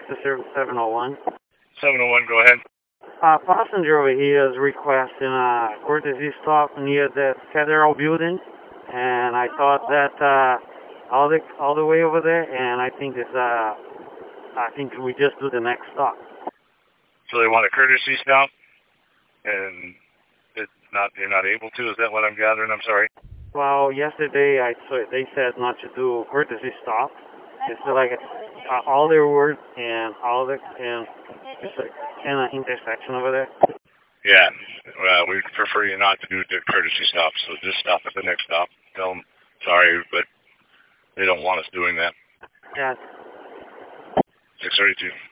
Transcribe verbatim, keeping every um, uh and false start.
to service seven oh one. seven oh one, go ahead. Uh, passenger over here is requesting a courtesy stop near the federal building, and I thought that uh, all the all the way over there, and I think it's uh, I think we just do the next stop. So they want a courtesy stop, and it's not they're not able to. Is that what I'm gathering? I'm sorry. Well, yesterday I saw they said not to do courtesy stop. It's like uh, all their words and all the and it's like in an intersection over there. Yeah, well, we prefer you not to do the courtesy stop, so just stop at the next stop. Tell them, sorry, but they don't want us doing that. Yeah. six thirty-two.